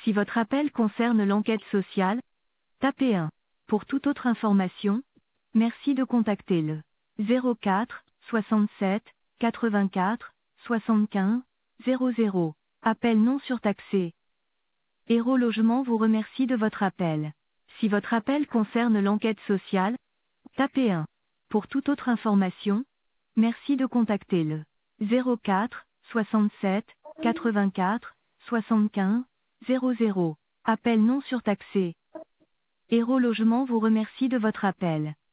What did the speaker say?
Si votre appel concerne l'enquête sociale, tapez 1. Pour toute autre information, merci de contacter le 04 67 84 75 00. Appel non surtaxé. Héros Logement vous remercie de votre appel. Si votre appel concerne l'enquête sociale, tapez 1. Pour toute autre information, merci de contacter le 04 67 84 75 00. Appel non surtaxé. Héros Logement vous remercie de votre appel.